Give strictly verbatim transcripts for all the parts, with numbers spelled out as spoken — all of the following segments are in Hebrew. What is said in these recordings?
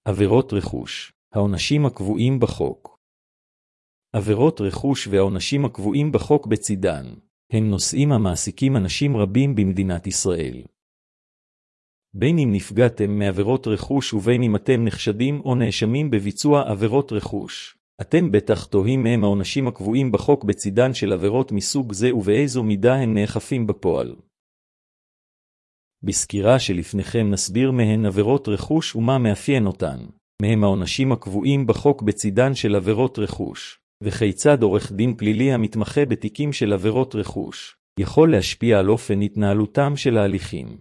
עבירות רכוש, העונשים הקבועים בחוק. עבירות רכוש והעונשים הקבועים בחוק בצידן, הם נושאים המעסיקים אנשים רבים במדינת ישראל. בין אם נפגעתם מעבירות רכוש ובין אם אתם נחשדים או נאשמים בביצוע עבירות רכוש, אתם בטח תוהים מהם העונשים הקבועים בחוק בצידן של עבירות מסוג זה ובאיזו מידה הם נאכפים בפועל. בסקירה שלפניכם נסביר מהן עבירות רכוש ומה מאפיין אותן, מהם העונשים הקבועים בחוק בצידן של עבירות רכוש, וכיצד עורך דין פלילי המתמחה בתיקים של עבירות רכוש, יכול להשפיע על אופן התנהלותם של ההליכים.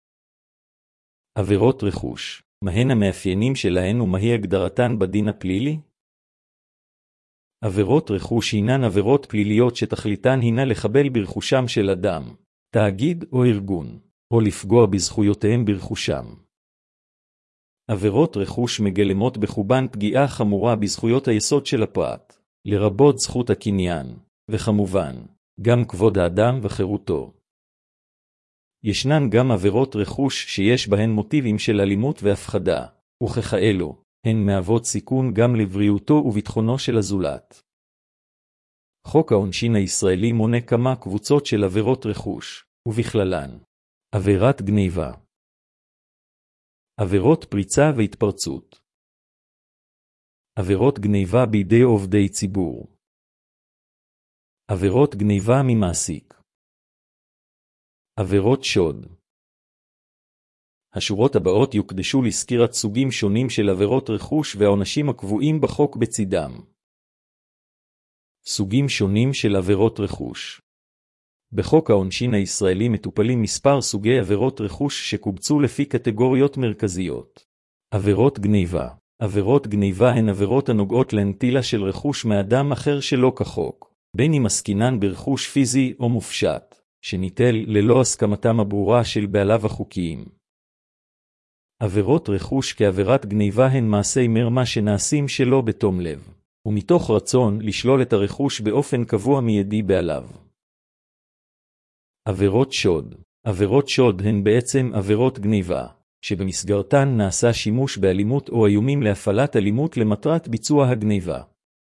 עבירות רכוש, מהן המאפיינים שלהן ומהי הגדרתן בדין הפלילי? עבירות רכוש הינן עבירות פליליות שתכליתן הינה לחבל ברכושם של אדם, תאגיד או ארגון, או לפגוע בזכויותיהם ברכושם. עבירות רכוש מגלמות בחובן פגיעה חמורה בזכויות היסוד של הפרט, לרבות זכות הקניין, וכמובן, גם כבוד האדם וחירותו. ישנן גם עבירות רכוש שיש בהן מוטיבים של אלימות והפחדה, וככאלו, הן מהוות סיכון גם לבריאותו וביטחונו של הזולת. חוק העונשין הישראלי מונה כמה קבוצות של עבירות רכוש, ובכללן עבירת גניבה, עבירות פריצה והתפרצות, עבירות גניבה בידי עובדי ציבור, עבירות גניבה ממעסיק, עבירות שוד. השורות הבאות יוקדשו לסקירת סוגים שונים של עבירות רכוש והעונשים הקבועים בחוק בצידם. סוגים שונים של עבירות רכוש. בחוק העונשין הישראלי מטופלים מספר סוגי עבירות רכוש שקובצו לפי קטגוריות מרכזיות. עבירות גניבה. עבירות גניבה הן עבירות הנוגעות לנטילה של רכוש מאדם אחר שלא כחוק, בין אם עסקינן ברכוש פיזי או מופשט, שניטל ללא הסכמתם הברורה של בעליו החוקיים. עבירות רכוש כעבירת גניבה הן מעשי מרמה שנעשים שלא בתום לב, ומתוך רצון לשלול את הרכוש באופן קבוע מיידי בעליו. עבירות שוד. עבירות שוד הן בעצם עבירות גניבה, שבמסגרתן נעשה שימוש באלימות או איומים להפעלת אלימות למטרת ביצוע הגניבה.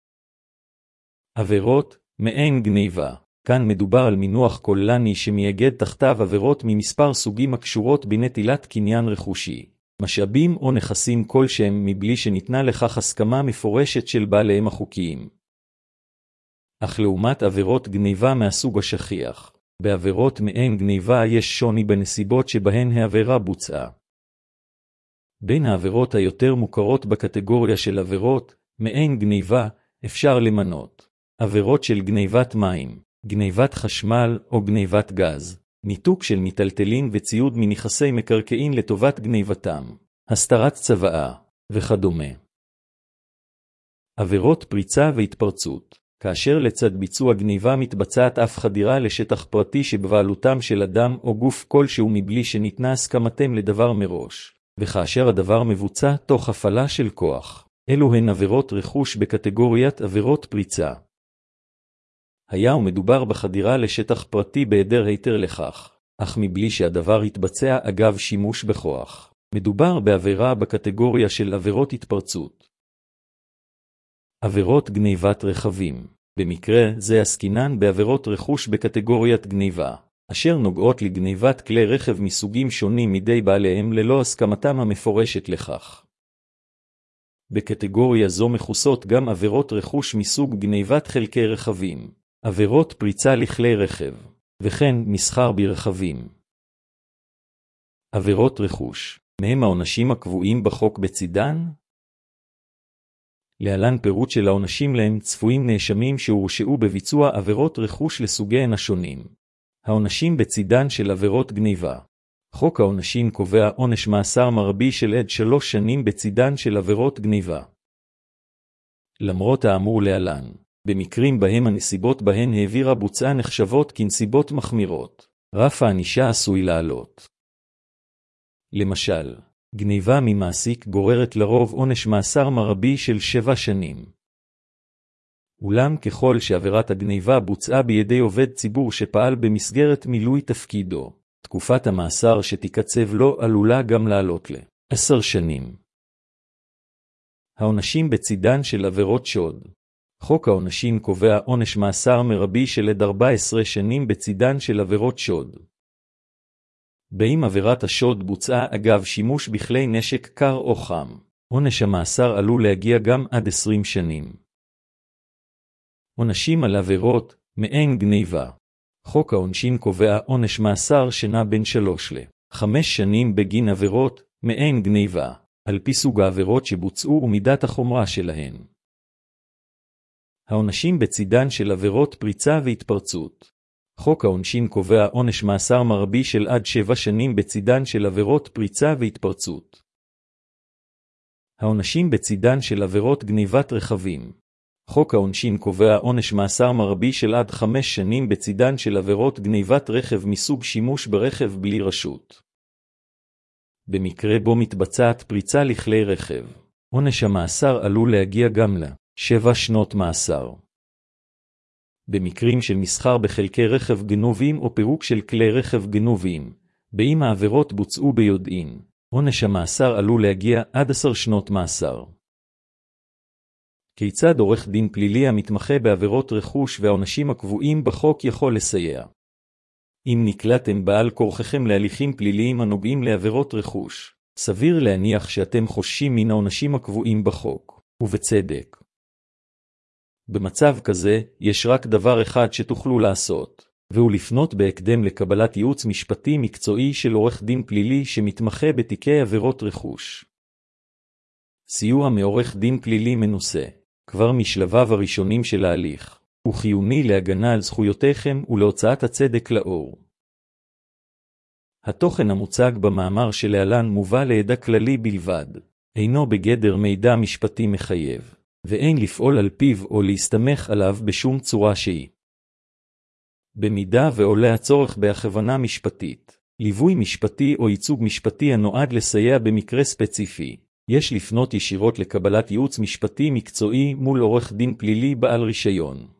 עבירות מעין גניבה. כאן מדובר על מינוח כוללני שמייגד תחתיו עבירות ממספר סוגים הקשורות בנטילת קניין רכושי, משאבים או נכסים כלשהם מבלי שניתנה לכך הסכמה מפורשת של בעליהם החוקיים. אך לעומת עבירות גניבה מהסוג השכיח, בעבירות מעין גניבה יש שוני בנסיבות שבהן העבירה בוצעה. בין העבירות היותר מוכרות בקטגוריה של עבירות מעין גניבה אפשר למנות עבירות של גניבת מים, גניבת חשמל או גניבת גז, ניתוק של מיטלטלין וציוד מנכסי מקרקעין לטובת גניבתם, הסתרת צוואה וכדומה. עבירות פריצה והתפרצות, כאשר לצד ביצוע גניבה מתבצעת אף חדירה לשטח פרטי שבבעלותם של אדם או גוף כלשהו מבלי שניתנה הסכמתם לדבר מראש, וכאשר הדבר מבוצע תוך הפעלה של כוח. אלו הן עבירות רכוש בקטגוריית עבירות פריצה. היה ומדובר בחדירה לשטח פרטי בהיעדר היתר לכך, אך מבלי שהדבר יתבצע אגב שימוש בכוח. מדובר בעבירה בקטגוריה של עבירות התפרצות. עבירות גניבת רכבים. במקרה זה עסקינן בעבירות רכוש בקטגוריית גניבה, אשר נוגעות לגניבת כלי רכב מסוגים שונים מידי בעליהם ללא הסכמתם המפורשת לכך. בקטגוריה זו מכוסות גם עבירות רכוש מסוג גניבת חלקי רכבים, עבירות פריצה לכלי רכב, וכן מסחר ברכבים. עבירות רכוש, מהם העונשים הקבועים בחוק בצידן? להלן פירוט של העונשים להם צפויים נאשמים שהורשעו בביצוע עבירות רכוש לסוגיהן השונים. העונשים בצידן של עבירות גניבה. חוק העונשים קובע עונש מאסר מרבי של עד שלוש שנים בצידן של עבירות גניבה. למרות האמור להלן, במקרים בהם הנסיבות בהן העבירה בוצעה נחשבות כנסיבות מחמירות, רף הענישה עשוי לעלות. למשל, גניבה ממעסיק גוררת לרוב עונש מאסר מרבי של שבע שנים. אולם ככל שעבירת הגניבה בוצעה בידי עובד ציבור שפעל במסגרת מילוי תפקידו, תקופת המאסר שתיקצב לו עלולה גם לעלות ל-עשר שנים. העונשים בצידן של עבירות שוד. חוק העונשין קובע עונש מאסר מרבי של עד ארבע עשרה שנים בצידן של עבירות שוד. באם עבירת השוד בוצעה אגב שימוש בכלי נשק קר או חם, עונש המאסר עלול להגיע גם עד עשרים שנים. עונשים על עבירות, מעין גניבה. חוק העונשין קובע עונש מאסר שנע בין שלוש לחמש שנים בגין עבירות, מעין גניבה, על פי סוג העבירות שבוצעו ומידת החומרה שלהן. העונשים בצידן של עבירות פריצה והתפרצות. חוק העונשין קובע עונש מאסר מרבי של עד שבע שנים בצידן של עבירות פריצה והתפרצות. העונשים בצידן של עבירות גניבת רכבים. חוק העונשין קובע עונש מאסר מרבי של עד חמש שנים בצידן של עבירות גניבת רכב מסוג שימוש ברכב בלי רשות. במקרה בו מתבצעת פריצה לכלי רכב, עונש המאסר עלול להגיע גם לשבע שנות מאסר. במקרים של מסחר בחלקי רכב גנובים או פירוק של כלי רכב גנובים, באם העבירות בוצעו ביודעין, עונש המאסר עלול להגיע עד עשר שנות מאסר. כיצד עורך דין פלילי המתמחה בעבירות רכוש והעונשים הקבועים בחוק יכול לסייע? אם נקלעתם בעל כורחכם להליכים פליליים הנוגעים לעבירות רכוש, סביר להניח שאתם חוששים מן העונשים הקבועים בחוק, ובצדק. במצב כזה, יש רק דבר אחד שתוכלו לעשות, והוא לפנות בהקדם לקבלת ייעוץ משפטי מקצועי של עורך דין פלילי שמתמחה בתיקי עבירות רכוש. סיוע מעורך דין פלילי מנוסה, כבר משלביו הראשונים של ההליך, הוא חיוני להגנה על זכויותיכם ולהוצאת הצדק לאור. התוכן המוצג במאמר שלהלן מובא לידע כללי בלבד, אינו בגדר מידע משפטי מחייב, ואין לפעול על פיו או להסתמך עליו בשום צורה שהיא. במידה ועולה הצורך בהכוונה משפטית, ליווי משפטי או ייצוג משפטי הנועד לסייע במקרה ספציפי, יש לפנות ישירות לקבלת ייעוץ משפטי מקצועי מול עורך דין פלילי בעל רישיון.